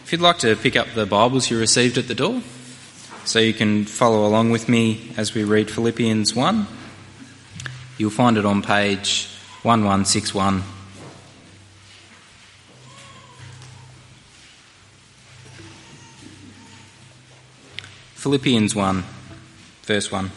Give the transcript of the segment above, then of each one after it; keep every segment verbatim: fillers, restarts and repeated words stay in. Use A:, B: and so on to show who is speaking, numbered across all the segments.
A: If you'd like to pick up the Bibles you received at the door, so you can follow along with me as we read Philippians one, you'll find it on page eleven sixty-one. Philippians one, verse one.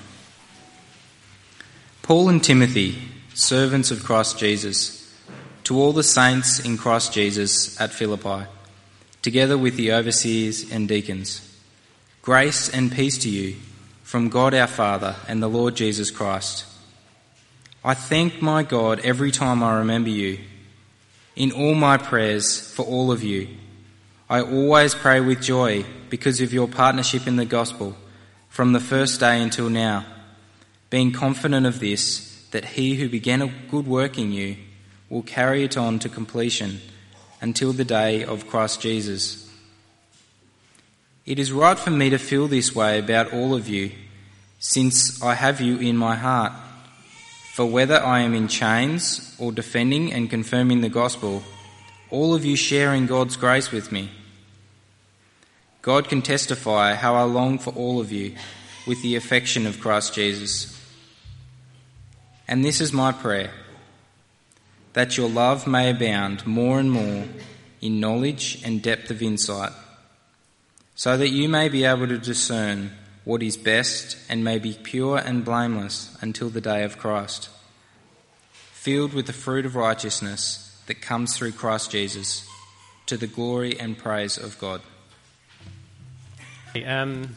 A: Paul and Timothy, servants of Christ Jesus, to all the saints in Christ Jesus at Philippi, together with the overseers and deacons. Grace and peace to you from God our Father and the Lord Jesus Christ. I thank my God every time I remember you. In all my prayers for all of you, I always pray with joy because of your partnership in the gospel from the first day until now, being confident of this, that he who began a good work in you will carry it on to completion until the day of Christ Jesus. It is right for me to feel this way about all of you, since I have you in my heart. For whether I am in chains or defending and confirming the gospel, all of you share in God's grace with me. God can testify how I long for all of you with the affection of Christ Jesus. And this is my prayer, that your love may abound more and more in knowledge and depth of insight, so that you may be able to discern what is best and may be pure and blameless until the day of Christ, filled with the fruit of righteousness that comes through Christ Jesus, to the glory and praise of God.
B: Um,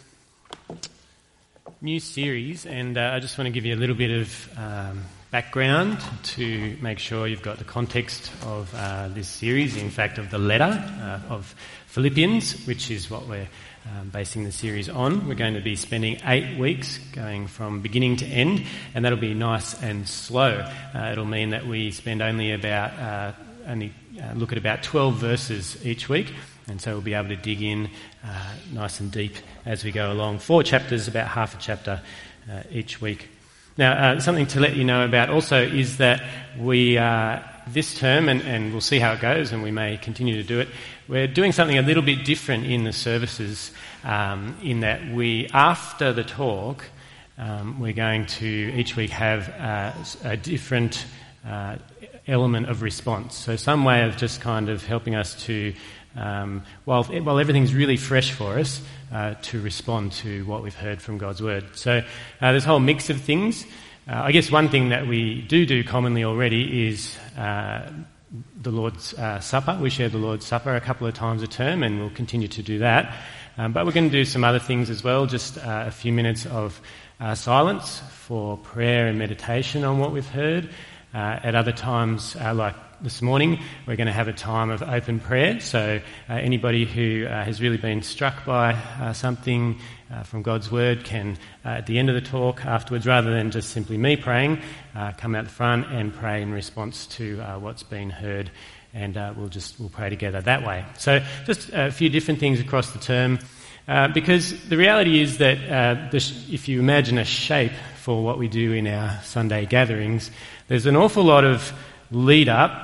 B: new series, and uh, I just want to give you a little bit of um, background to make sure you've got the context of uh, this series, in fact of the letter uh, of Philippians, which is what we're um, basing the series on. We're going to be spending eight weeks going from beginning to end, and that'll be nice and slow. Uh, it'll mean that we spend only about uh, only uh, look at about twelve verses each week, and so we'll be able to dig in uh, nice and deep as we go along. Four chapters, about half a chapter uh, each week. Now, uh, something to let you know about also is that we, uh, this term, and, and we'll see how it goes, and we may continue to do it, we're doing something a little bit different in the services, um, in that we, after the talk, um, we're going to each week have uh, a different uh, element of response. So some way of just kind of helping us to, um, while, while everything's really fresh for us, uh, to respond to what we've heard from God's Word. So uh, there's a whole mix of things. Uh, I guess one thing that we do do commonly already is uh, the Lord's uh, Supper. We share the Lord's Supper a couple of times a term, and we'll continue to do that. Um, but we're going to do some other things as well, just uh, a few minutes of uh, silence for prayer and meditation on what we've heard. Uh, at other times, uh, like this morning, we're going to have a time of open prayer. So uh, anybody who uh, has really been struck by uh, something uh, from God's Word can, uh, at the end of the talk afterwards, rather than just simply me praying, uh, come out the front and pray in response to uh, what's been heard, and uh, we'll just we'll pray together that way. So just a few different things across the term, uh, because the reality is that uh, the sh- if you imagine a shape for what we do in our Sunday gatherings, there's an awful lot of lead up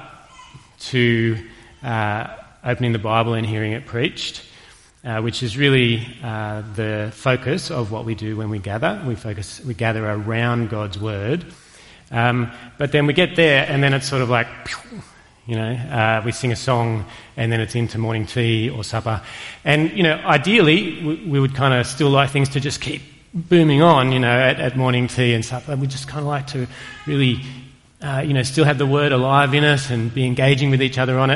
B: to uh, opening the Bible and hearing it preached, uh, which is really uh, the focus of what we do when we gather. We focus, we gather around God's Word. Um, but then we get there, and then it's sort of like, you know, uh, we sing a song, and then it's into morning tea or supper. And, you know, ideally, we, we would kind of still like things to just keep booming on, you know, at, at morning tea and supper. We just kind of like to really Uh, you know, still have the Word alive in us and be engaging with each other on it.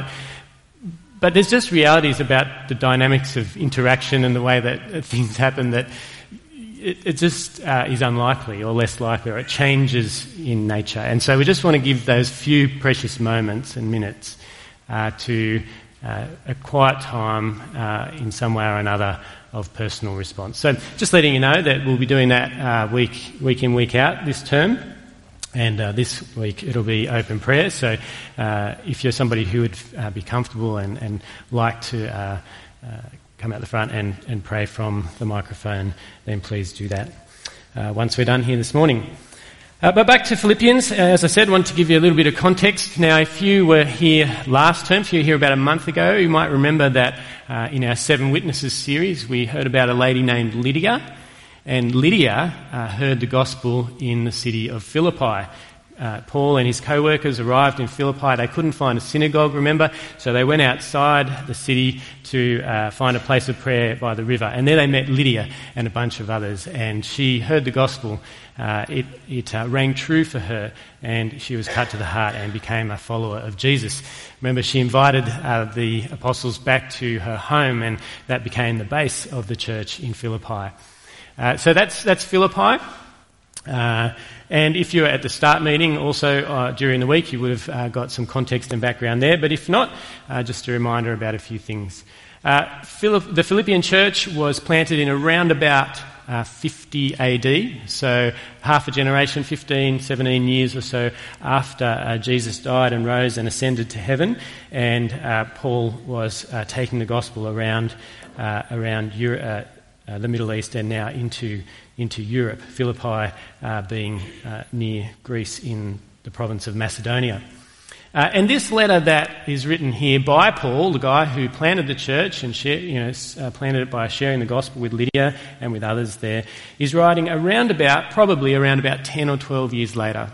B: But there's just realities about the dynamics of interaction and the way that things happen that it, it just uh, is unlikely or less likely, or it changes in nature. And so we just want to give those few precious moments and minutes uh, to uh, a quiet time uh, in some way or another of personal response. So just letting you know that we'll be doing that uh, week, week in, week out this term. And uh, this week it'll be open prayer. So uh, if you're somebody who would uh, be comfortable and, and like to uh, uh, come out the front and, and pray from the microphone, then please do that uh, once we're done here this morning. Uh, but back to Philippians, as I said, I want to give you a little bit of context. Now, if you were here last term, if you were here about a month ago, you might remember that uh, in our Seven Witnesses series, we heard about a lady named Lydia. And Lydia uh, heard the gospel in the city of Philippi. Uh, Paul and his co-workers arrived in Philippi. They couldn't find a synagogue, remember, so they went outside the city to uh, find a place of prayer by the river. And there they met Lydia and a bunch of others, and she heard the gospel. Uh, it it uh, rang true for her, and she was cut to the heart and became a follower of Jesus. Remember, she invited uh, the apostles back to her home, and that became the base of the church in Philippi. Uh, so that's that's Philippi. Uh, and if you were at the start meeting also uh, during the week, you would have uh, got some context and background there. But if not, uh, just a reminder about a few things. Uh, Philipp- the Philippian church was planted in around about uh, fifty A D, so half a generation, fifteen, seventeen years or so after uh, Jesus died and rose and ascended to heaven. And uh, Paul was uh, taking the gospel around uh, around Europe, uh, uh, the Middle East and now into into Europe, Philippi uh, being uh, near Greece in the province of Macedonia. Uh, and this letter that is written here by Paul, the guy who planted the church and share, you know, uh, planted it by sharing the gospel with Lydia and with others there, is writing around about, probably around about ten or twelve years later.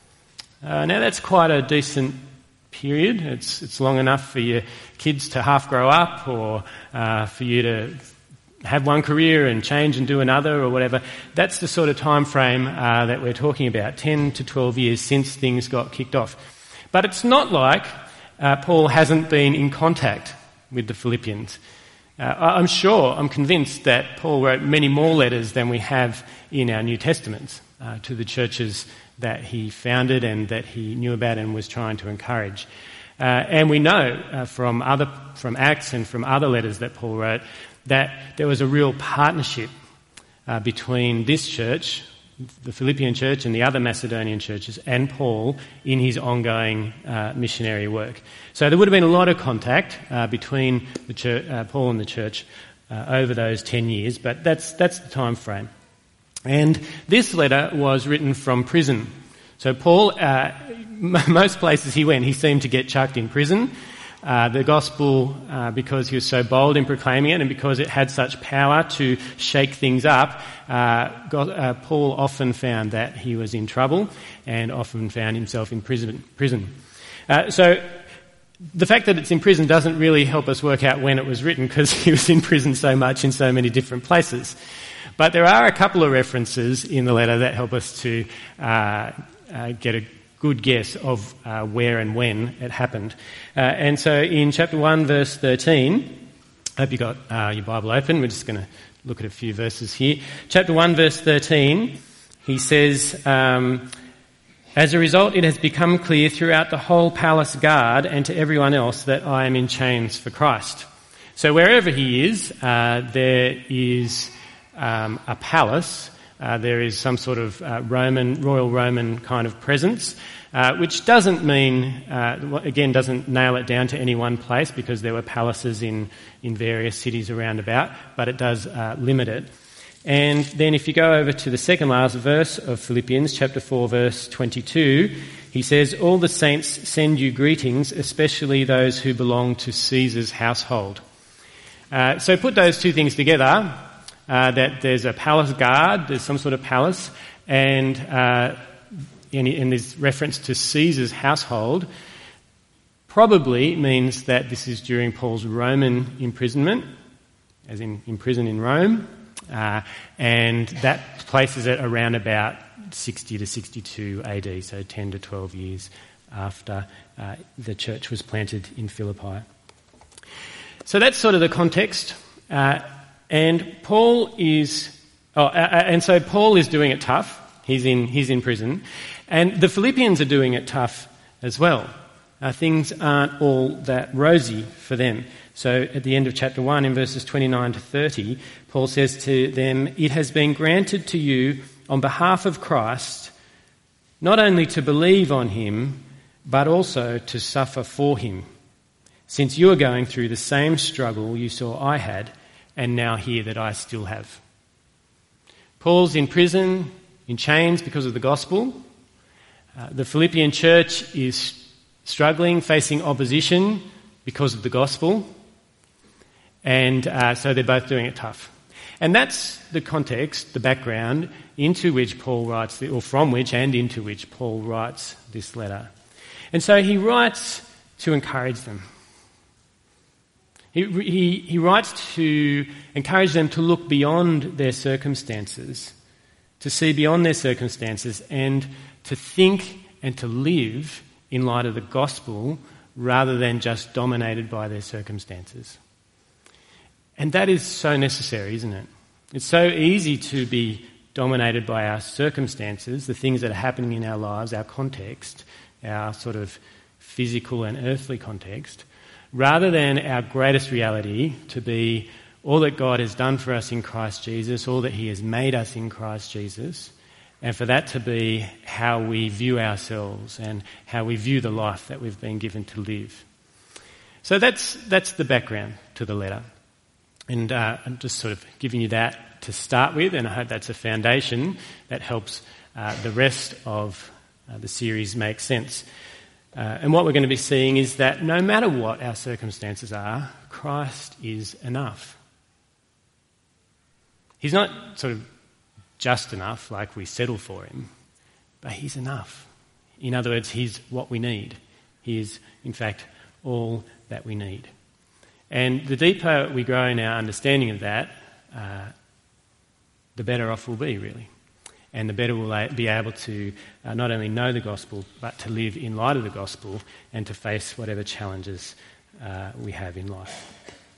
B: Uh, now that's quite a decent period. It's, it's long enough for your kids to half grow up or uh, for you to have one career and change and do another or whatever. That's the sort of time frame uh, that we're talking about, ten to twelve years since things got kicked off. But it's not like uh, Paul hasn't been in contact with the Philippians. Uh, I'm sure, I'm convinced that Paul wrote many more letters than we have in our New Testaments uh, to the churches that he founded and that he knew about and was trying to encourage. Uh, and we know uh, from other, from Acts and from other letters that Paul wrote that there was a real partnership uh, between this church, the Philippian church, and the other Macedonian churches, and Paul in his ongoing uh, missionary work. So there would have been a lot of contact uh, between the church, uh, Paul and the church uh, over those ten years, but that's that's the time frame. And this letter was written from prison. So Paul, uh, m- most places he went, he seemed to get chucked in prison. Uh, the gospel, uh, because he was so bold in proclaiming it and because it had such power to shake things up, uh, God, uh, Paul often found that he was in trouble and often found himself in prison. prison. Uh, so the fact that it's in prison doesn't really help us work out when it was written because he was in prison so much in so many different places. But there are a couple of references in the letter that help us to uh, uh, get a good guess of uh, where and when it happened. Uh, and so in chapter one, verse thirteen, I hope you got uh, your Bible open. We're just going to look at a few verses here. Chapter one, verse thirteen, he says, um, as a result, it has become clear throughout the whole palace guard and to everyone else that I am in chains for Christ. So wherever he is, uh, there is um, a palace. Uh, there is some sort of uh, Roman, royal Roman kind of presence, uh, which doesn't mean, uh, again, doesn't nail it down to any one place because there were palaces in, in various cities around about, but it does uh, limit it. And then if you go over to the second last verse of Philippians, chapter four, verse twenty-two, he says, all the saints send you greetings, especially those who belong to Caesar's household. Uh, so put those two things together. Uh, that there's a palace guard, there's some sort of palace, and uh, in, in this reference to Caesar's household, probably means that this is during Paul's Roman imprisonment, as in imprisoned in Rome, uh, and that places it around about sixty to sixty-two A D, so ten to twelve years after uh, the church was planted in Philippi. So that's sort of the context. Uh, And Paul is, oh, and so Paul is doing it tough. He's in, he's in prison, and the Philippians are doing it tough as well. Uh, things aren't all that rosy for them. So at the end of chapter one, in verses twenty-nine to thirty, Paul says to them, "It has been granted to you on behalf of Christ, not only to believe on him, but also to suffer for him, since you are going through the same struggle you saw I had, and now hear that I still have." Paul's in prison, in chains because of the gospel, Uh, the Philippian church is struggling, facing opposition because of the gospel, and uh, so they're both doing it tough. And that's the context, the background into which Paul writes, or from which and into which Paul writes this letter. And so he writes to encourage them. He, he, he writes to encourage them to look beyond their circumstances, to see beyond their circumstances, and to think and to live in light of the gospel rather than just dominated by their circumstances. And that is so necessary, isn't it? It's so easy to be dominated by our circumstances, the things that are happening in our lives, our context, our sort of physical and earthly context, rather than our greatest reality to be all that God has done for us in Christ Jesus, all that he has made us in Christ Jesus, and for that to be how we view ourselves and how we view the life that we've been given to live. So that's that's the background to the letter. And uh, I'm just sort of giving you that to start with, and I hope that's a foundation that helps uh, the rest of uh, the series make sense. Uh, and what we're going to be seeing is that no matter what our circumstances are, Christ is enough. He's not sort of just enough, like we settle for him, but he's enough. In other words, he's what we need. He is, in fact, all that we need. And the deeper we grow in our understanding of that, uh, the better off we'll be, really. And the better we'll be able to uh, not only know the gospel, but to live in light of the gospel and to face whatever challenges uh, we have in life.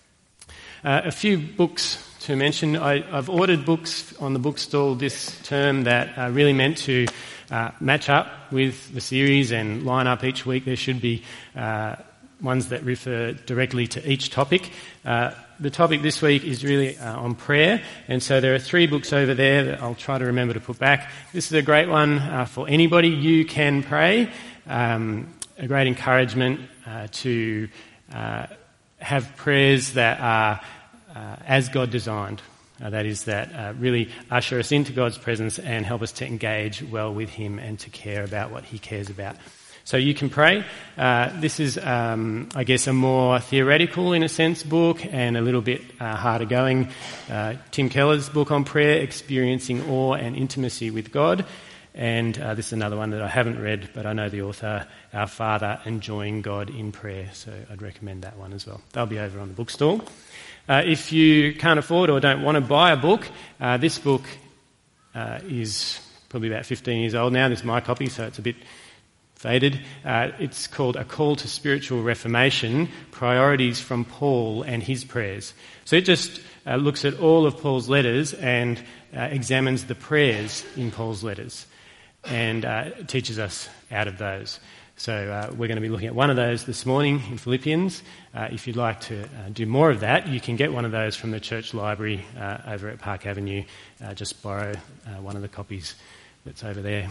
B: Uh, a few books to mention. I, I've ordered books on the bookstall this term that are really meant to uh, match up with the series and line up each week. There should be uh, ones that refer directly to each topic. Uh, the topic this week is really uh, on prayer, and so there are three books over there that I'll try to remember to put back. This is a great one uh, for anybody. You Can Pray, um, a great encouragement uh, to uh, have prayers that are uh, as God designed. Uh, that is, that uh, really usher us into God's presence and help us to engage well with him and to care about what he cares about. So You Can Pray. Uh, this is, um, I guess, a more theoretical, in a sense, book and a little bit uh, harder going. Uh, Tim Keller's book on prayer, Experiencing Awe and Intimacy with God. And uh, this is another one that I haven't read, but I know the author, Our Father, Enjoying God in Prayer. So I'd recommend that one as well. They'll be over on the bookstall. Uh, if you can't afford or don't want to buy a book, uh, this book uh, is probably about fifteen years old now. This is my copy, so it's a bit faded. Uh, it's called A Call to Spiritual Reformation, Priorities from Paul and His Prayers. So it just uh, looks at all of Paul's letters and uh, examines the prayers in Paul's letters and uh, teaches us out of those. So uh, we're going to be looking at one of those this morning in Philippians. Uh, if you'd like to uh, do more of that, you can get one of those from the church library uh, over at Park Avenue. Uh, just borrow uh, one of the copies that's over there.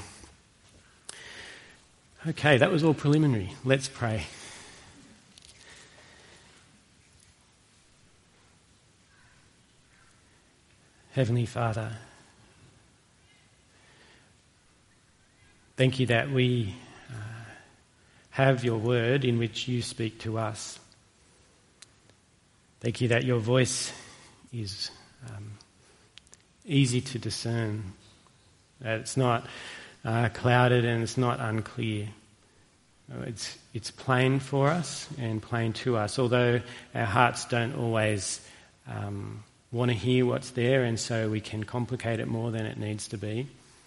B: Okay, that was all preliminary. Let's pray. Heavenly Father, thank you that we uh, have your word in which you speak to us. Thank you that your voice is um, easy to discern, that it's not Uh, clouded and it's not unclear. It's it's plain for us and plain to us, although our hearts don't always um, want to hear what's there, and so we can complicate it more than it needs to be.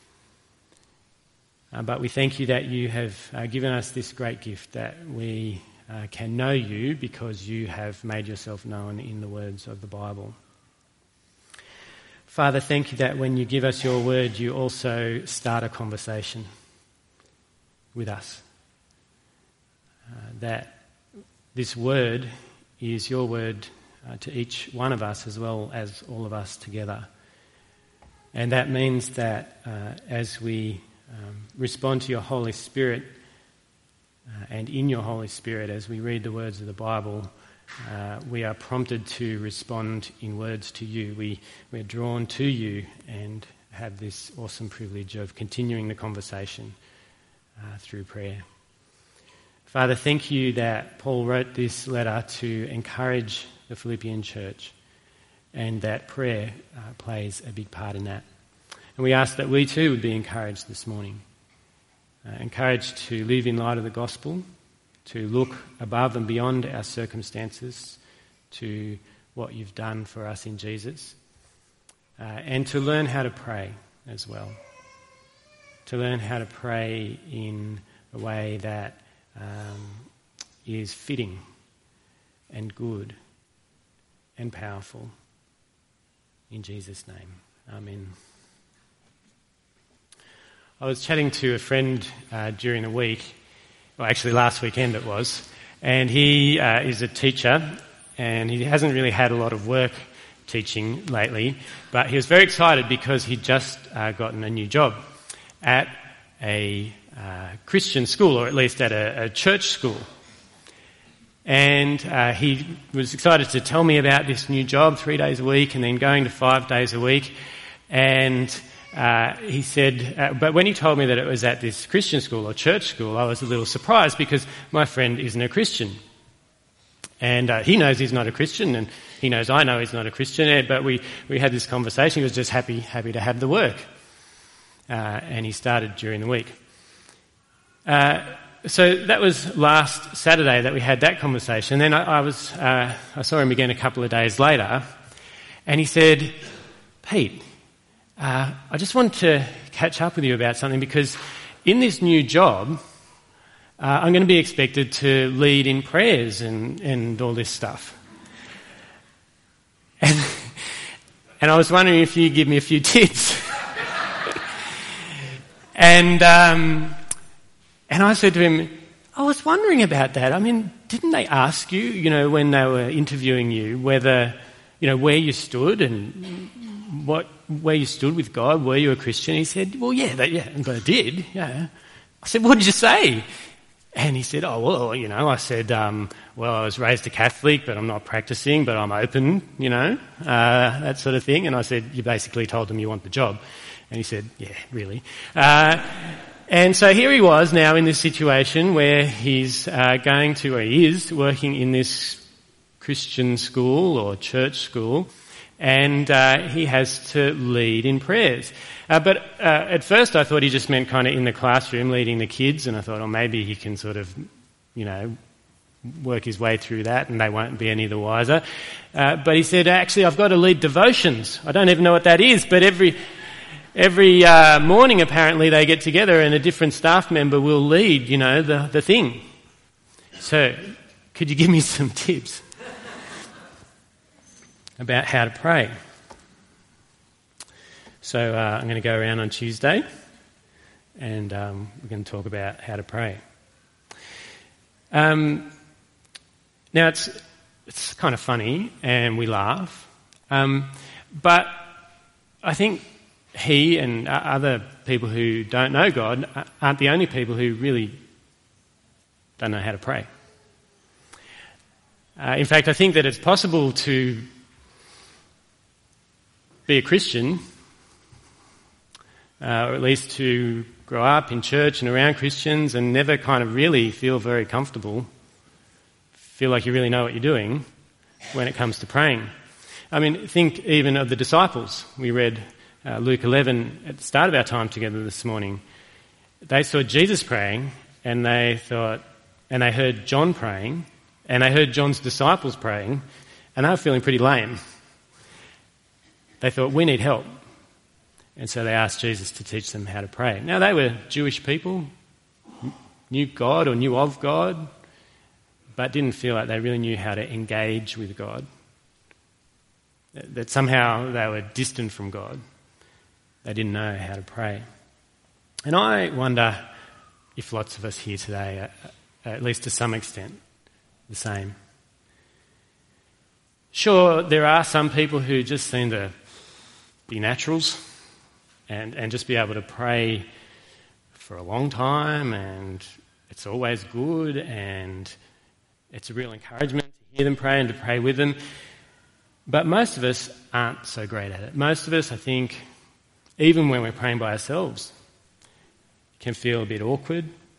B: Uh, but we thank you that you have uh, given us this great gift, that we uh, can know you because you have made yourself known in the words of the Bible. Father, thank you that when you give us your word, you also start a conversation with us. Uh, that this word is your word uh, to each one of us as well as all of us together. And that means that uh, as we um, respond to your Holy Spirit uh, and in your Holy Spirit as we read the words of the Bible, Uh, we are prompted to respond in words to you. We, we're drawn to you and have this awesome privilege of continuing the conversation uh, through prayer. Father, thank you that Paul wrote this letter to encourage the Philippian church, and that prayer uh, plays a big part in that. And we ask that we too would be encouraged this morning, uh, encouraged to live in light of the gospel, to look above and beyond our circumstances to what you've done for us in Jesus, uh, and to learn how to pray as well, to learn how to pray in a way that um, is fitting and good and powerful. In Jesus' name, amen. I was chatting to a friend uh, during the week, well actually last weekend it was, and he uh, is a teacher and he hasn't really had a lot of work teaching lately, but he was very excited because he'd just uh, gotten a new job at a uh, Christian school, or at least at a, a church school. And uh, he was excited to tell me about this new job, three days a week, and then going to five days a week. And uh, he said, uh, but when he told me that it was at this Christian school or church school, I was a little surprised because my friend isn't a Christian. And uh, he knows he's not a Christian, and he knows I know he's not a Christian. But we, we had this conversation. He was just happy happy to have the work, uh, and he started during the week. Uh, So that was last Saturday that we had that conversation. Then I, I was, uh, I saw him again a couple of days later, and he said, "Pete, uh, I just want to catch up with you about something because in this new job, uh, I'm going to be expected to lead in prayers and, and all this stuff." And, and I was wondering if you could give me a few tips. and. Um, And I said to him, I was wondering about that. I mean, didn't they ask you, you know, when they were interviewing you, whether, you know, where you stood and what, where you stood with God? Were you a Christian? He said, well, yeah, they, yeah, but I did, yeah. I said, what did you say? And he said, oh, well, you know, I said, um, well, I was raised a Catholic, but I'm not practicing, but I'm open, you know, uh, that sort of thing. And I said, you basically told them you want the job. And he said, yeah, really. Uh, And so here he was now in this situation where he's uh, going to, or he is working in this Christian school or church school, and uh, he has to lead in prayers. Uh, but uh, at first I thought he just meant kind of in the classroom leading the kids, and I thought, oh, maybe he can sort of, you know, work his way through that and they won't be any the wiser. Uh, but he said, actually, I've got to lead devotions. I don't even know what that is, but every... Every uh, morning, apparently, they get together and a different staff member will lead, you know, the, the thing. So, could you give me some tips about how to pray? So, uh, I'm going to go around on Tuesday and um, we're going to talk about how to pray. Um, now, it's it's kind of funny and we laugh, um, but I think he and other people who don't know God aren't the only people who really don't know how to pray. Uh, in fact, I think that it's possible to be a Christian, uh, or at least to grow up in church and around Christians and never kind of really feel very comfortable, feel like you really know what you're doing when it comes to praying. I mean, think even of the disciples. We read Uh, Luke eleven, at the start of our time together this morning, they saw Jesus praying and they thought, and they heard John praying and they heard John's disciples praying and they were feeling pretty lame. They thought, we need help. And so they asked Jesus to teach them how to pray. Now they were Jewish people, knew God or knew of God, but didn't feel like they really knew how to engage with God. That somehow they were distant from God. They didn't know how to pray. And I wonder if lots of us here today are, at least to some extent, the same. Sure, there are some people who just seem to be naturals and, and just be able to pray for a long time, and it's always good and it's a real encouragement to hear them pray and to pray with them. But most of us aren't so great at it. Most of us, I think, even when we're praying by ourselves, can feel a bit awkward,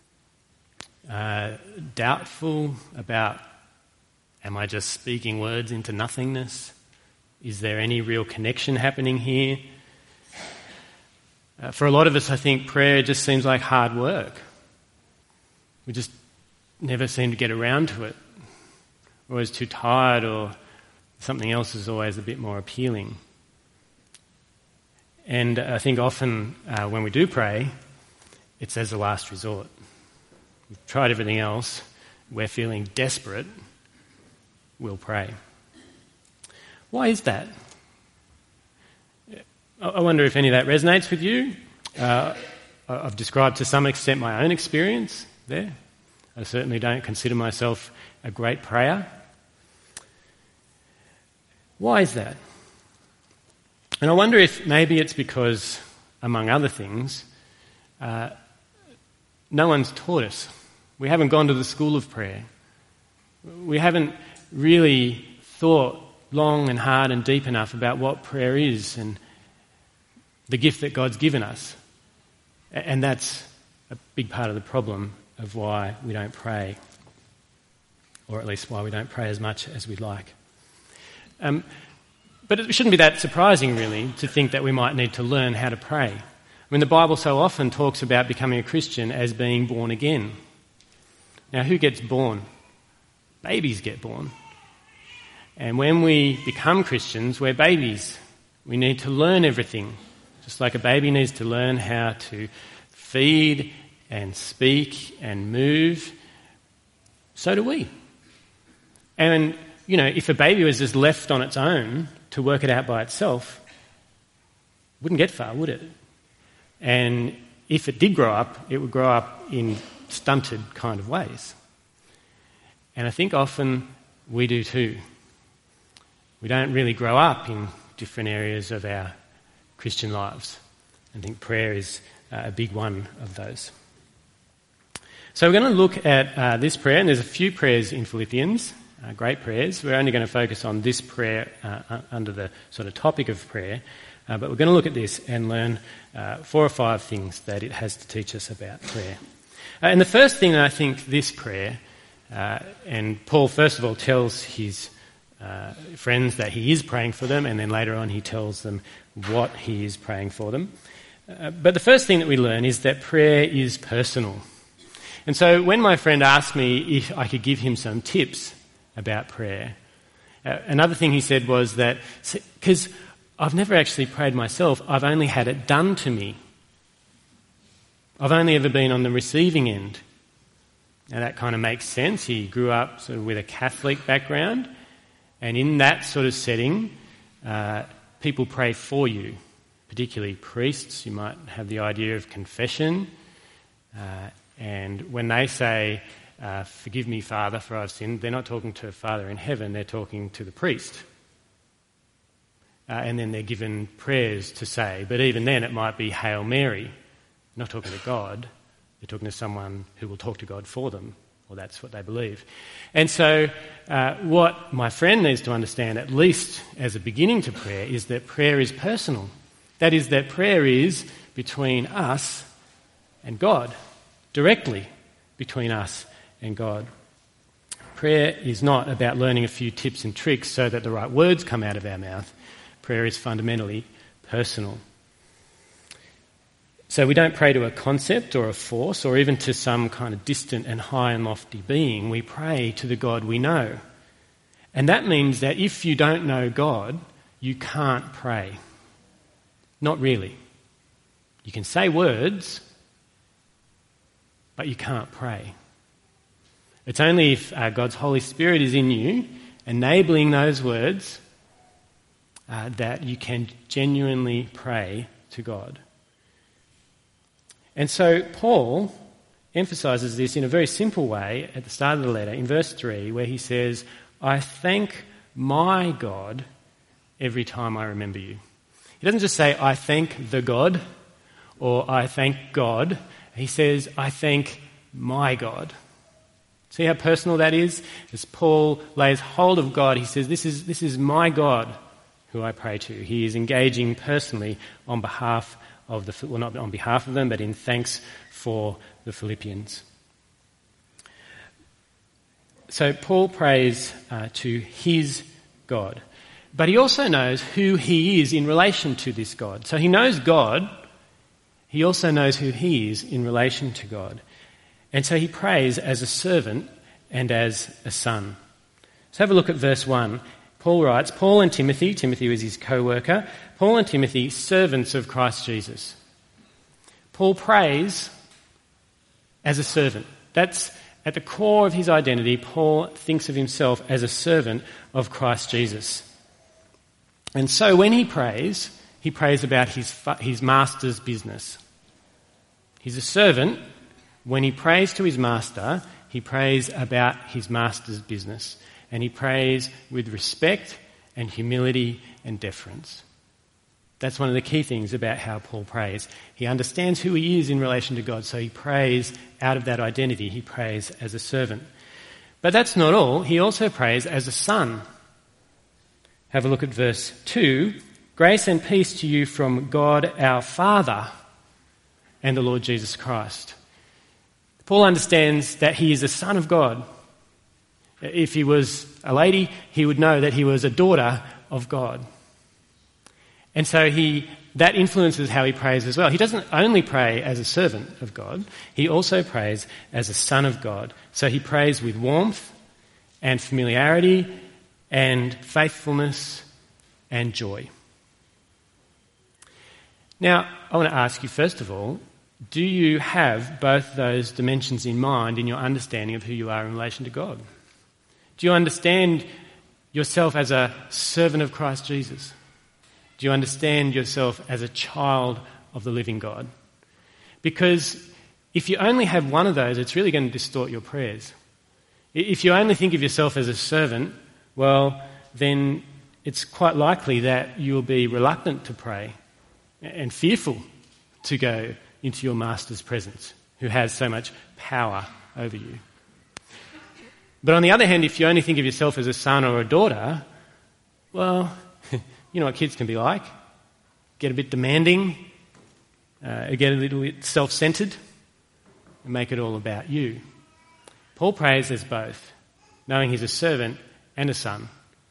B: uh, doubtful about, am I just speaking words into nothingness? Is there any real connection happening here? Uh, for a lot of us, I think prayer just seems like hard work. We just never seem to get around to it. We're always too tired, or something else is always a bit more appealing. And I think often uh, when we do pray, it's as a last resort. We've tried everything else, we're feeling desperate, we'll pray. Why is that? I wonder if any of that resonates with you. Uh, I've described to some extent my own experience there. I certainly don't consider myself a great prayer. Why is that? And I wonder if maybe it's because, among other things, uh, no one's taught us. We haven't gone to the school of prayer. We haven't really thought long and hard and deep enough about what prayer is and the gift that God's given us. And that's a big part of the problem of why we don't pray, or at least why we don't pray as much as we'd like. Um, but it shouldn't be that surprising, really, to think that we might need to learn how to pray. I mean, the Bible so often talks about becoming a Christian as being born again. Now, who gets born? Babies get born. And when we become Christians, we're babies. We need to learn everything. Just like a baby needs to learn how to feed and speak and move, so do we. And, you know, if a baby was just left on its own to work it out by itself, it wouldn't get far, would it? And if it did grow up, it would grow up in stunted kind of ways. And I think often we do too. We don't really grow up in different areas of our Christian lives. I think prayer is uh, a big one of those. So we're going to look at uh, this prayer, and there's a few prayers in Philippians, uh, great prayers. We're only going to focus on this prayer uh, under the sort of topic of prayer, uh, but we're going to look at this and learn uh, four or five things that it has to teach us about prayer. Uh, and the first thing I think this prayer, uh, and Paul first of all tells his uh, friends that he is praying for them, and then later on he tells them what he is praying for them. Uh, but the first thing that we learn is that prayer is personal. And so when my friend asked me if I could give him some tips about prayer, uh, another thing he said was that, because I've never actually prayed myself, I've only had it done to me. I've only ever been on the receiving end. Now that kind of makes sense. He grew up sort of with a Catholic background, and in that sort of setting, uh, people pray for you, particularly priests. You might have the idea of confession. Uh, and when they say, uh, forgive me, Father, for I've sinned, they're not talking to a Father in heaven, they're talking to the priest. Uh, and then they're given prayers to say. But even then it might be Hail Mary. They're not talking to God, they're talking to someone who will talk to God for them. Or that's what they believe. And so uh, what my friend needs to understand, at least as a beginning to prayer, is that prayer is personal. That is, that prayer is between us and God, directly between us and God. Prayer is not about learning a few tips and tricks so that the right words come out of our mouth. Prayer is fundamentally personal. So we don't pray to a concept or a force or even to some kind of distant and high and lofty being. We pray to the God we know. And that means that if you don't know God, you can't pray. Not really. You can say words, but you can't pray. It's only if uh, God's Holy Spirit is in you, enabling those words, uh, that you can genuinely pray to God. And so Paul emphasises this in a very simple way at the start of the letter, in verse three, where he says, I thank my God every time I remember you. He doesn't just say, I thank the God, or I thank God. He says, I thank my God. See how personal that is? As Paul lays hold of God, he says, this is, this is my God who I pray to. He is engaging personally on behalf of the, well, not on behalf of them, but in thanks for the Philippians. so Paul prays uh, to his God, but he also knows who he is in relation to this God. So he knows God, he also knows who he is in relation to God. And so he prays as a servant and as a son. Let's have a look at verse one. Paul writes, Paul and Timothy, Timothy was his co-worker, Paul and Timothy, servants of Christ Jesus. Paul prays as a servant. That's at the core of his identity. Paul thinks of himself as a servant of Christ Jesus. And so when he prays, he prays about his, his master's business. He's a servant. When he prays to his master, he prays about his master's business. And he prays with respect and humility and deference. That's one of the key things about how Paul prays. He understands who he is in relation to God, so he prays out of that identity. He prays as a servant. But that's not all. He also prays as a son. Have a look at verse two. Grace and peace to you from God our Father and the Lord Jesus Christ. Paul understands that he is a son of God. If he was a lady, he would know that he was a daughter of God. And so he that influences how he prays as well. He doesn't only pray as a servant of God, he also prays as a son of God. So he prays with warmth and familiarity and faithfulness and joy. Now, I want to ask you first of all, do you have both those dimensions in mind in your understanding of who you are in relation to God? Do you understand yourself as a servant of Christ Jesus? Do you understand yourself as a child of the living God? Because if you only have one of those, it's really going to distort your prayers. If you only think of yourself as a servant, well, then it's quite likely that you'll be reluctant to pray and fearful to go into your master's presence, who has so much power over you. But on the other hand, if you only think of yourself as a son or a daughter, well, you know what kids can be like. Get a bit demanding, uh, get a little bit self-centred, and make it all about you. Paul prays as both, knowing he's a servant and a son.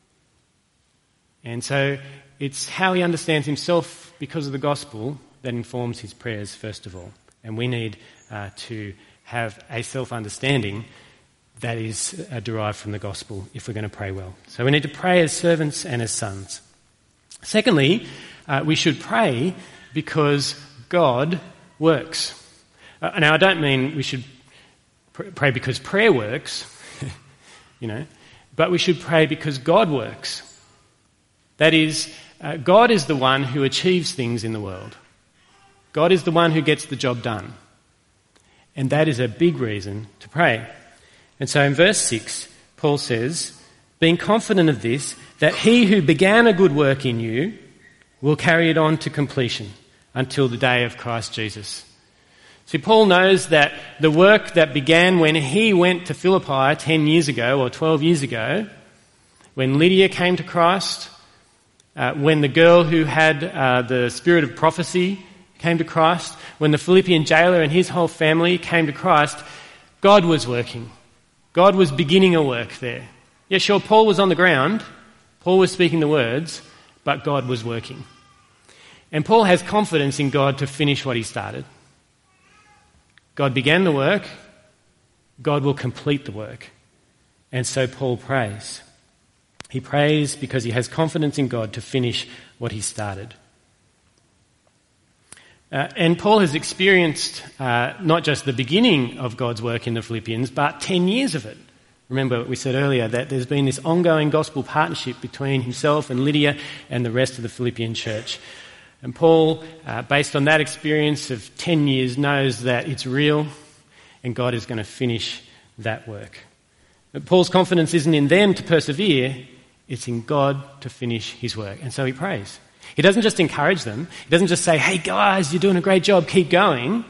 B: And so it's how he understands himself because of the gospel that informs his prayers, first of all. And we need uh, to have a self-understanding that is uh, derived from the gospel if we're going to pray well. So we need to pray as servants and as sons. Secondly, uh, we should pray because God works. Uh, now, I don't mean we should pr- pray because prayer works, you know, but we should pray because God works. That is, uh, God is the one who achieves things in the world. God is the one who gets the job done. And that is a big reason to pray. And so in verse six, Paul says, being confident of this, that he who began a good work in you will carry it on to completion until the day of Christ Jesus. See, Paul knows that the work that began when he went to Philippi ten years ago or twelve years ago, when Lydia came to Christ, uh, when the girl who had uh, the spirit of prophecy came to Christ, when the Philippian jailer and his whole family came to Christ, God was working. God was beginning a work there. Yeah, sure, Paul was on the ground, Paul was speaking the words, but God was working. And Paul has confidence in God to finish what he started. God began the work, God will complete the work. And so Paul prays. He prays because he has confidence in God to finish what he started. Uh, and Paul has experienced uh, not just the beginning of God's work in the Philippians, but ten years of it. Remember, we said earlier that there's been this ongoing gospel partnership between himself and Lydia and the rest of the Philippian church. And Paul, uh, based on that experience of ten years, knows that it's real and God is going to finish that work. But Paul's confidence isn't in them to persevere, it's in God to finish his work. And so he prays. He doesn't just encourage them. He doesn't just say, hey guys, you're doing a great job, keep going.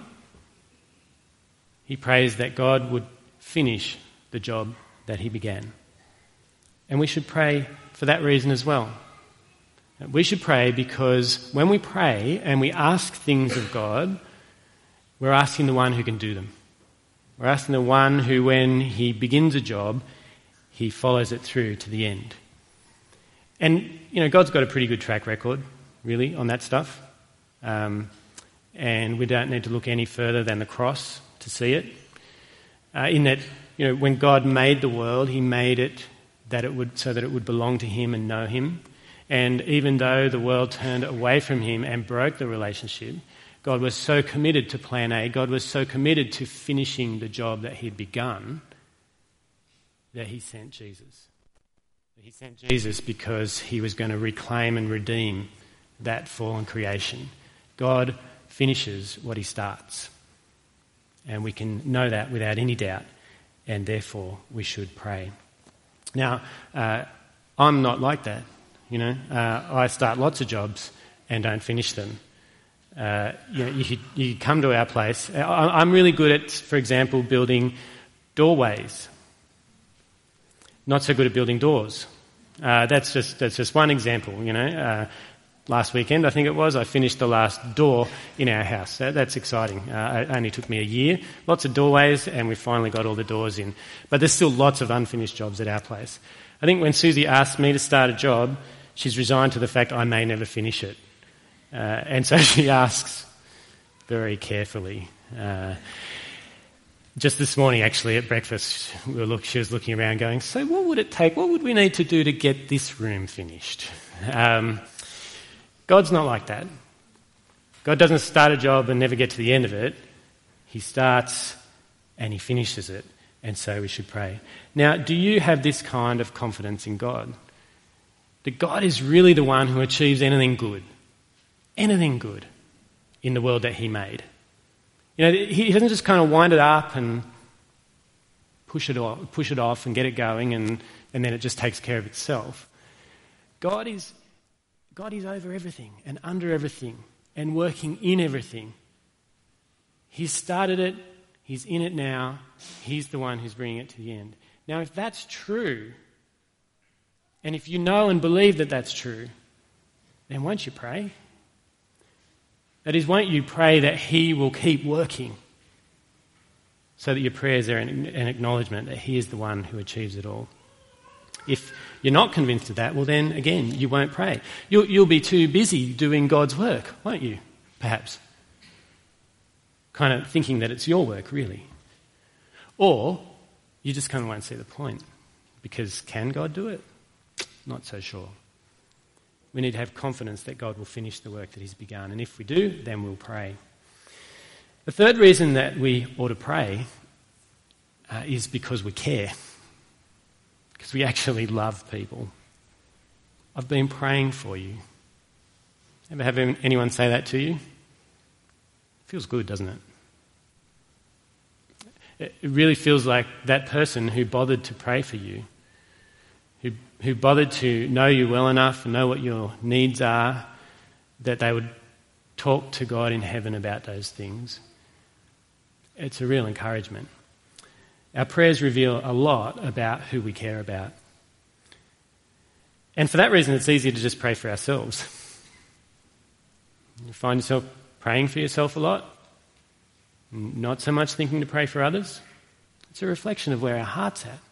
B: He prays that God would finish the job that he began. And we should pray for that reason as well. We should pray because when we pray and we ask things of God, we're asking the one who can do them. We're asking the one who, when he begins a job, he follows it through to the end. And, you know, God's got a pretty good track record, really, on that stuff. Um, and we don't need to look any further than the cross to see it. Uh, in that, you know, when God made the world, he made it that it would so that it would belong to him and know him. And even though the world turned away from him and broke the relationship, God was so committed to plan A, God was so committed to finishing the job that he'd begun, that he sent Jesus. He sent Jesus because he was going to reclaim and redeem that fallen creation. God finishes what he starts. And we can know that without any doubt, and therefore we should pray. Now, uh, I'm not like that, you know. Uh, I start lots of jobs and don't finish them. Uh, you know, you, you come to our place. I, I'm really good at, for example, building doorways. Not so good at building doors. Uh, that's just that's just one example, you know. Uh, last weekend, I think it was, I finished the last door in our house. That, that's exciting. Uh, it only took me a year. Lots of doorways, and we finally got all the doors in. But there's still lots of unfinished jobs at our place. I think when Susie asked me to start a job, she's resigned to the fact I may never finish it. Uh, and so she asks very carefully. Uh, Just this morning, actually, at breakfast, we were look, she was looking around going, so what would it take, what would we need to do to get this room finished? Um, God's not like that. God doesn't start a job and never get to the end of it. He starts and he finishes it, and so we should pray. Now, do you have this kind of confidence in God? That God is really the one who achieves anything good, anything good in the world that he made. You know, he doesn't just kind of wind it up and push it off, push it off and get it going and, and then it just takes care of itself. God is, God is over everything and under everything and working in everything. He's started it, he's in it now, he's the one who's bringing it to the end. Now, if that's true, and if you know and believe that that's true, then won't you pray? That is, won't you pray that he will keep working so that your prayers are an, an acknowledgement that he is the one who achieves it all? If you're not convinced of that, well then, again, you won't pray. You'll, you'll be too busy doing God's work, won't you, perhaps? Kind of thinking that it's your work, really. Or you just kind of won't see the point. Because can God do it? Not so sure. We need to have confidence that God will finish the work that he's begun. And if we do, then we'll pray. The third reason that we ought to pray uh, is because we care. Because we actually love people. I've been praying for you. Ever have anyone say that to you? Feels good, doesn't it? It really feels like that person who bothered to pray for you, who who bothered to know you well enough and know what your needs are, that they would talk to God in heaven about those things. It's a real encouragement. Our prayers reveal a lot about who we care about. And for that reason, it's easier to just pray for ourselves. You find yourself praying for yourself a lot, not so much thinking to pray for others. It's a reflection of where our heart's at.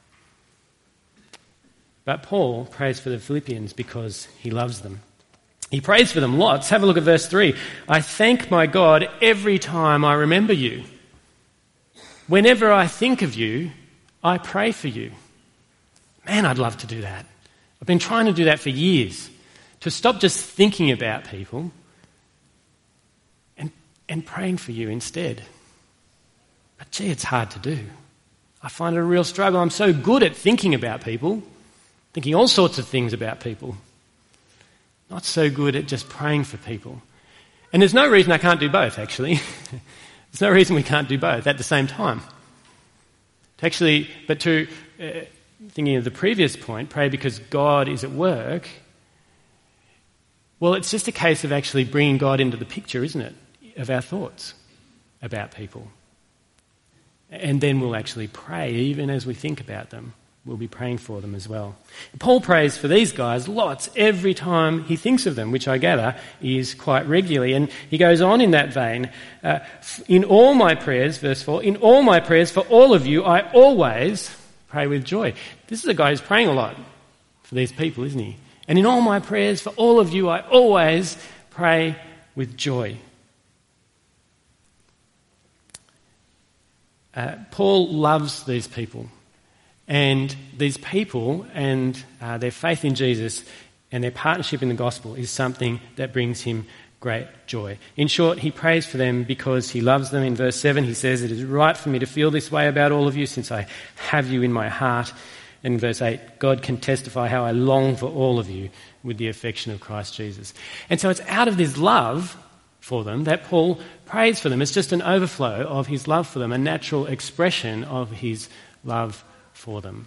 B: But Paul prays for the Philippians because he loves them. He prays for them lots. Have a look at verse three. I thank my God every time I remember you. Whenever I think of you, I pray for you. Man, I'd love to do that. I've been trying to do that for years. To stop just thinking about people and, and praying for you instead. But gee, it's hard to do. I find it a real struggle. I'm so good at thinking about people, thinking all sorts of things about people. Not so good at just praying for people. And there's no reason I can't do both, actually. There's no reason we can't do both at the same time. To actually, but to, uh, thinking of the previous point, pray because God is at work, well, it's just a case of actually bringing God into the picture, isn't it, of our thoughts about people. And then we'll actually pray, even as we think about them. We'll be praying for them as well. Paul prays for these guys lots every time he thinks of them, which I gather is quite regularly. And he goes on in that vein, uh, in all my prayers, verse four, in all my prayers for all of you, I always pray with joy. This is a guy who's praying a lot for these people, isn't he? And in all my prayers for all of you, I always pray with joy. Uh, Paul loves these people. And these people and uh, their faith in Jesus and their partnership in the gospel is something that brings him great joy. In short, he prays for them because he loves them. In verse seven, he says, "It is right for me to feel this way about all of you since I have you in my heart." And in verse eight, "God can testify how I long for all of you with the affection of Christ Jesus." And so it's out of this love for them that Paul prays for them. It's just an overflow of his love for them, a natural expression of his love for them.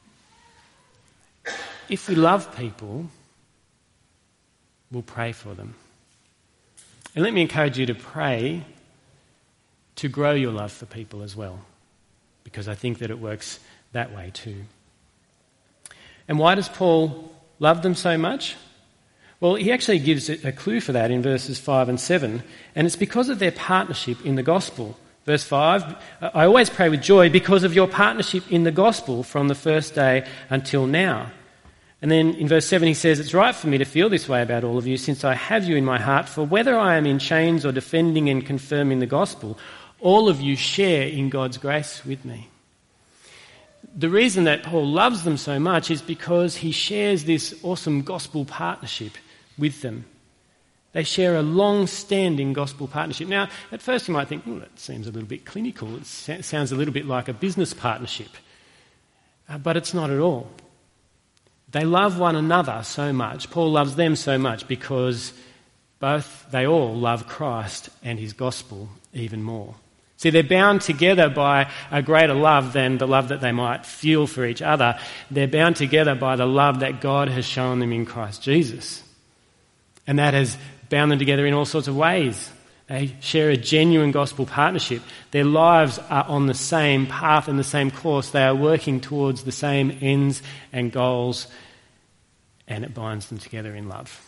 B: If we love people, we'll pray for them. And let me encourage you to pray to grow your love for people as well, because I think that it works that way too. And why does Paul love them so much? Well, he actually gives a clue for that in verses five and seven, and it's because of their partnership in the gospel. Verse five, "I always pray with joy because of your partnership in the gospel from the first day until now." And then in verse seven he says, "It's right for me to feel this way about all of you since I have you in my heart, for whether I am in chains or defending and confirming the gospel, all of you share in God's grace with me." The reason that Paul loves them so much is because he shares this awesome gospel partnership with them. They share a long-standing gospel partnership. Now, at first you might think, well, that seems a little bit clinical. It sounds a little bit like a business partnership. Uh, but it's not at all. They love one another so much. Paul loves them so much because both, they all love Christ and his gospel even more. See, they're bound together by a greater love than the love that they might feel for each other. They're bound together by the love that God has shown them in Christ Jesus. And that has bound them together in all sorts of ways. They share a genuine gospel partnership. Their lives are on the same path and the same course. They are working towards the same ends and goals, and it binds them together in love.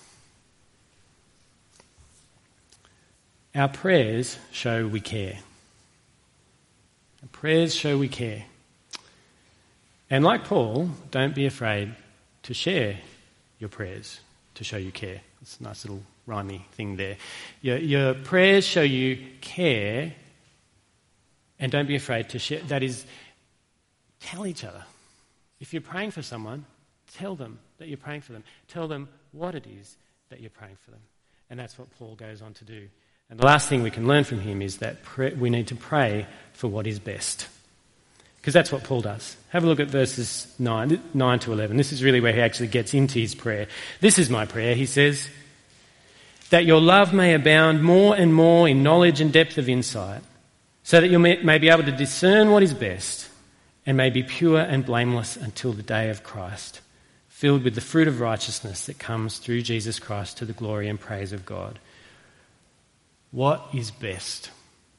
B: Our prayers show we care. Our prayers show we care. And like Paul, don't be afraid to share your prayers to show you care. It's a nice little rhymey thing there. Your, your prayers show you care, and don't be afraid to share. That is, tell each other. If you're praying for someone, tell them that you're praying for them. Tell them what it is that you're praying for them. And that's what Paul goes on to do. And the last thing we can learn from him is that pray, we need to pray for what is best. Because that's what Paul does. Have a look at verses nine, nine to eleven. This is really where he actually gets into his prayer. "This is my prayer," he says, "that your love may abound more and more in knowledge and depth of insight, so that you may, may be able to discern what is best and may be pure and blameless until the day of Christ, filled with the fruit of righteousness that comes through Jesus Christ to the glory and praise of God." What is best?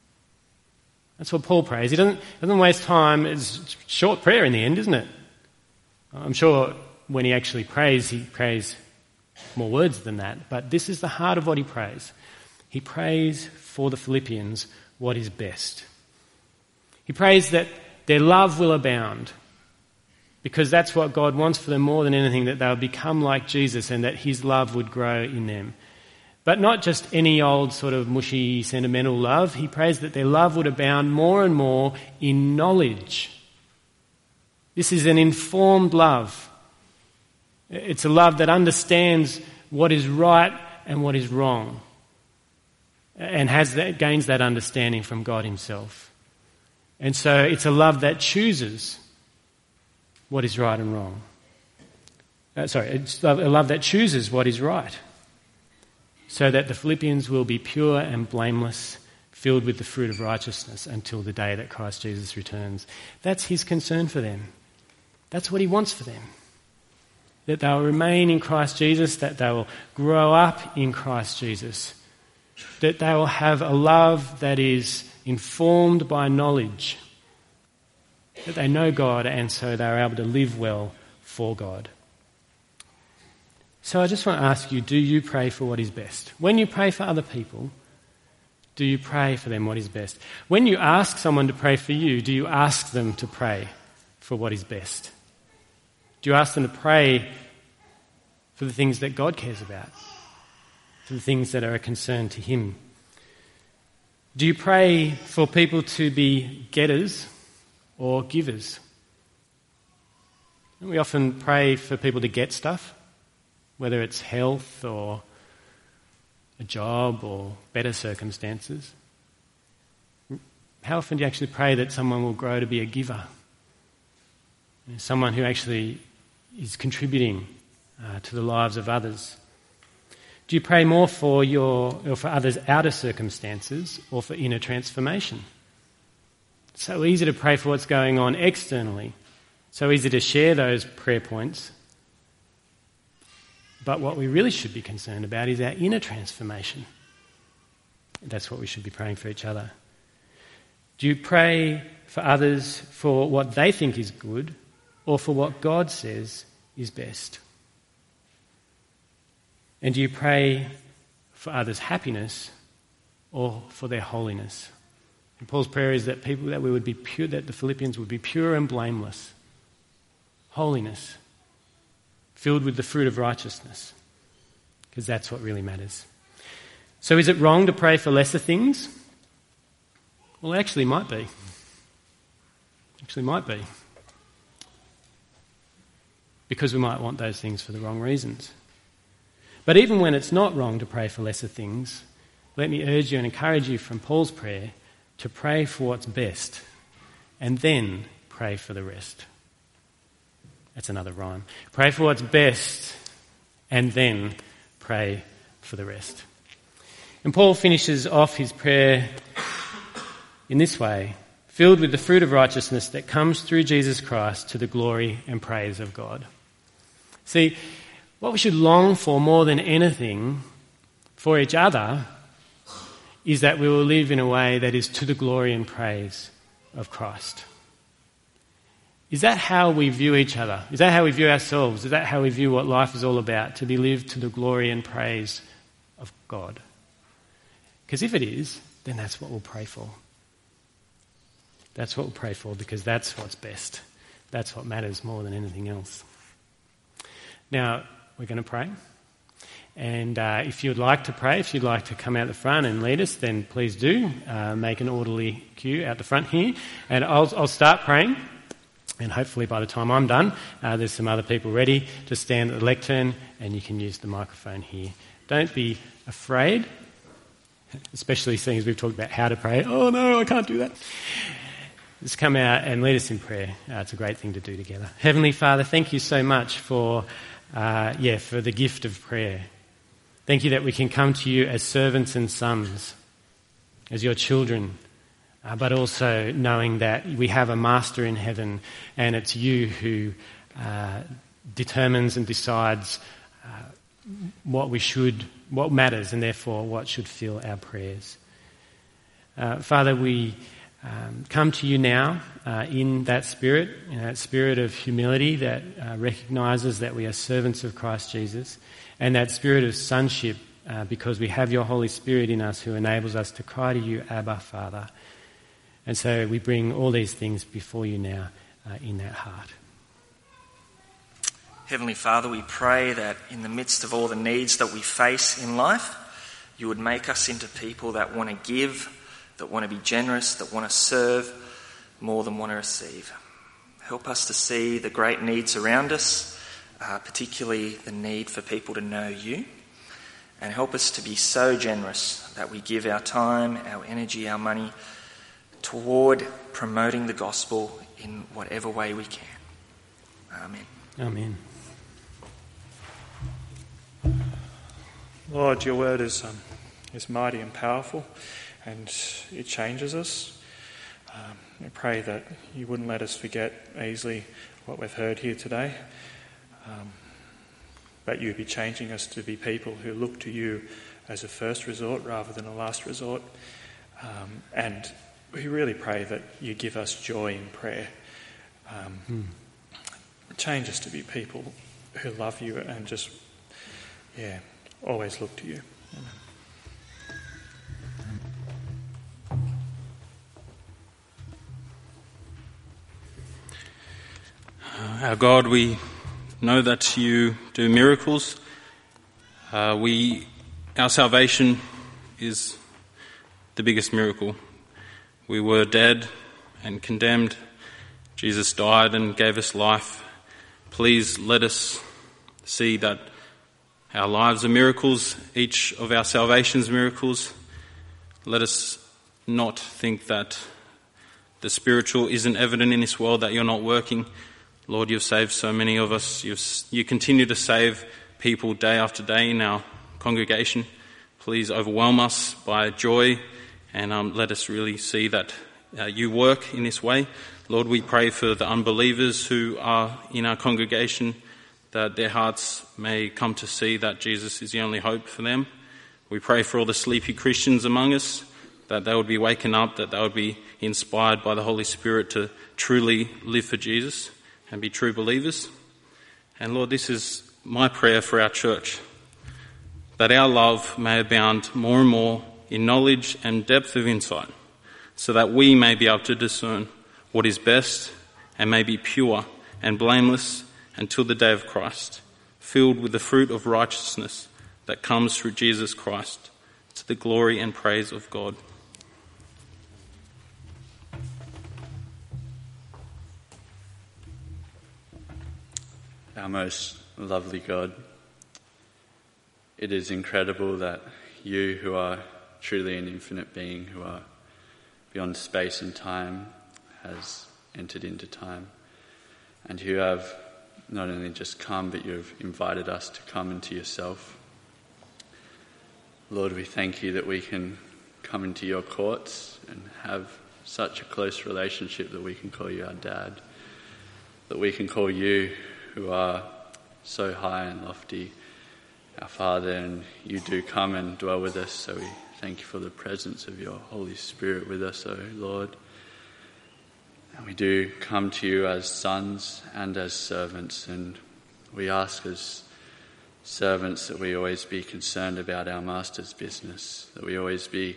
B: That's what Paul prays. He doesn't, doesn't waste time. It's a short prayer in the end, isn't it? I'm sure when he actually prays, he prays more words than that. But this is the heart of what he prays. He prays for the Philippians what is best. He prays that their love will abound, because that's what God wants for them more than anything, that they'll become like Jesus and that his love would grow in them. But not just any old sort of mushy, sentimental love. He prays that their love would abound more and more in knowledge. This is an informed love. It's a love that understands what is right and what is wrong, and has that, gains that understanding from God himself. And so it's a love that chooses what is right and wrong. Uh, sorry, it's a love that chooses what is right, so that the Philippians will be pure and blameless, filled with the fruit of righteousness until the day that Christ Jesus returns. That's his concern for them. That's what he wants for them. That they will remain in Christ Jesus, that they will grow up in Christ Jesus, that they will have a love that is informed by knowledge, that they know God and so they are able to live well for God. So I just want to ask you, do you pray for what is best? When you pray for other people, do you pray for them what is best? When you ask someone to pray for you, do you ask them to pray for for what is best? Do you ask them to pray for the things that God cares about, for the things that are a concern to him? Do you pray for people to be getters or givers? We often pray for people to get stuff, whether it's health or a job or better circumstances. How often do you actually pray that someone will grow to be a giver? Someone who actually is contributing uh, to the lives of others? Do you pray more for your or for others' outer circumstances or for inner transformation? It's so easy to pray for what's going on externally. So easy to share those prayer points. But what we really should be concerned about is our inner transformation. That's what we should be praying for each other. Do you pray for others for what they think is good or for what God says is best? And do you pray for others' happiness or for their holiness? And Paul's prayer is that people that we would be pure, that the Philippians would be pure and blameless. Holiness, filled with the fruit of righteousness, because that's what really matters. So is it wrong to pray for lesser things? Well, it actually might be. Actually might be. Because we might want those things for the wrong reasons. But even when it's not wrong to pray for lesser things, let me urge you and encourage you from Paul's prayer to pray for what's best and then pray for the rest. That's another rhyme. Pray for what's best and then pray for the rest. And Paul finishes off his prayer in this way: filled with the fruit of righteousness that comes through Jesus Christ to the glory and praise of God. See, what we should long for more than anything for each other is that we will live in a way that is to the glory and praise of Christ. Is that how we view each other? Is that how we view ourselves? Is that how we view what life is all about, to be lived to the glory and praise of God? Because if it is, then that's what we'll pray for. That's what we'll pray for, because that's what's best. That's what matters more than anything else. Now, we're going to pray. And uh, if you'd like to pray, if you'd like to come out the front and lead us, then please do. Uh, make an orderly queue out the front here. And I'll, I'll start praying. And hopefully by the time I'm done, uh, there's some other people ready to stand at the lectern, and you can use the microphone here. Don't be afraid, especially seeing as we've talked about how to pray. Oh no, I can't do that. Just come out and lead us in prayer. Uh, it's a great thing to do together. Heavenly Father, thank you so much for, uh, yeah, for the gift of prayer. Thank you that we can come to you as servants and sons, as your children, uh, but also knowing that we have a master in heaven, and it's you who uh, determines and decides uh, what we should, what matters, and therefore what should fill our prayers. Uh, Father, we um, come to you now uh, in that spirit, in that spirit of humility that uh, recognises that we are servants of Christ Jesus, and that spirit of sonship uh, because we have your Holy Spirit in us who enables us to cry to you, Abba, Father. And so we bring all these things before you now uh, in that heart.
C: Heavenly Father, we pray that in the midst of all the needs that we face in life, you would make us into people that want to give, that want to be generous, that want to serve more than want to receive. Help us to see the great needs around us, uh, particularly the need for people to know you, and help us to be so generous that we give our time, our energy, our money toward promoting the gospel in whatever way we can. Amen.
B: Amen.
D: Lord, your word is um, is mighty and powerful, and it changes us. Um, I pray that you wouldn't let us forget easily what we've heard here today, um, but you'd be changing us to be people who look to you as a first resort rather than a last resort. Um, and we really pray that you give us joy in prayer. Um, mm. Change us to be people who love you and just, yeah, always look to you. Amen.
E: Our God, we know that you do miracles. Uh, we, our salvation is the biggest miracle. We were dead and condemned. Jesus died and gave us life. Please let us see that our lives are miracles, each of our salvations miracles. Let us not think that the spiritual isn't evident in this world, that you're not working. Lord, you've saved so many of us. You've, you continue to save people day after day in our congregation. Please overwhelm us by joy and um, let us really see that uh, you work in this way. Lord, we pray for the unbelievers who are in our congregation, that their hearts may come to see that Jesus is the only hope for them. We pray for all the sleepy Christians among us, that they would be waken up, that they would be inspired by the Holy Spirit to truly live for Jesus and be true believers. And Lord, this is my prayer for our church, that our love may abound more and more in knowledge and depth of insight, so that we may be able to discern what is best and may be pure and blameless until the day of Christ, filled with the fruit of righteousness that comes through Jesus Christ, to the glory and praise of God.
F: Our most lovely God, it is incredible that you, who are truly an infinite being, who are beyond space and time, has entered into time, and who have not only just come, but you have invited us to come into yourself. Lord, we thank you that we can come into your courts and have such a close relationship that we can call you our dad, that we can call you, who are so high and lofty, our Father, and you do come and dwell with us. So we thank you for the presence of your Holy Spirit with us, O Lord. And we do come to you as sons and as servants, and we ask as servants that we always be concerned about our Master's business, that we always be,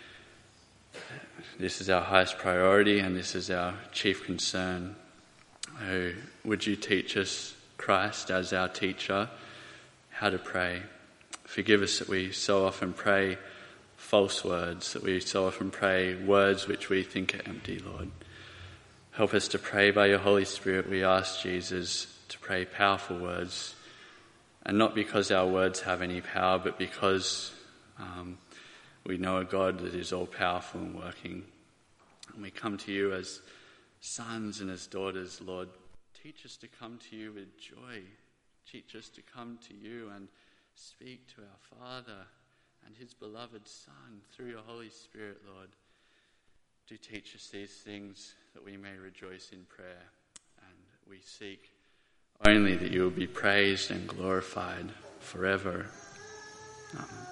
F: this is our highest priority and this is our chief concern. Oh, would you teach us, Christ, as our teacher, how to pray? Forgive us that we so often pray false words, that we so often pray words which we think are empty, Lord. Help us to pray by your Holy Spirit. We ask Jesus to pray powerful words, and not because our words have any power, but because um, we know a God that is all powerful and working. And we come to you as sons and as daughters, Lord. Teach us to come to you with joy. Teach us to come to you and speak to our Father and his beloved Son through your Holy Spirit, Lord. Do teach us these things that we may rejoice in prayer, and we seek only that you will be praised and glorified forever. Amen.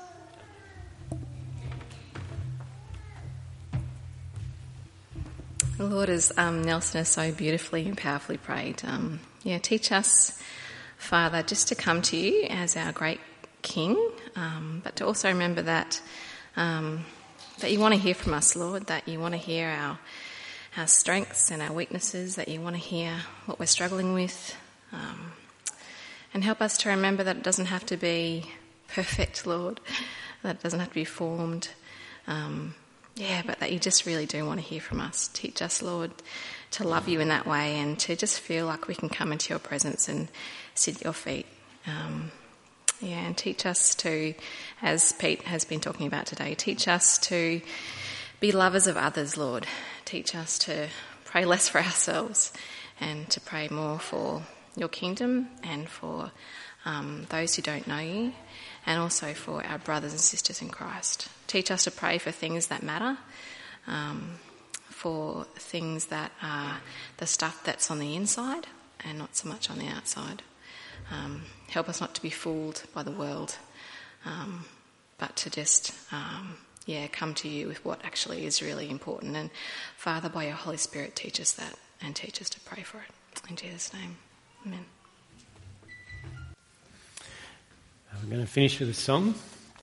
G: Lord, as um, Nelson has so beautifully and powerfully prayed, um, yeah, teach us, Father, just to come to you as our great King, um, but to also remember that um, that you want to hear from us, Lord, that you want to hear our our strengths and our weaknesses, that you want to hear what we're struggling with, um, and help us to remember that it doesn't have to be perfect, Lord, that it doesn't have to be formed. Um, Yeah, but that you just really do want to hear from us. Teach us, Lord, to love you in that way and to just feel like we can come into your presence and sit at your feet. Um, yeah, and teach us to, as Pete has been talking about today, teach us to be lovers of others, Lord. Teach us to pray less for ourselves and to pray more for your kingdom and for um, those who don't know you, and also for our brothers and sisters in Christ. Teach us to pray for things that matter, um, for things that are the stuff that's on the inside and not so much on the outside. Um, help us not to be fooled by the world, um, but to just, um, yeah, come to you with what actually is really important. And Father, by your Holy Spirit, teach us that and teach us to pray for it. In Jesus' name, amen.
B: We're going to finish with a song.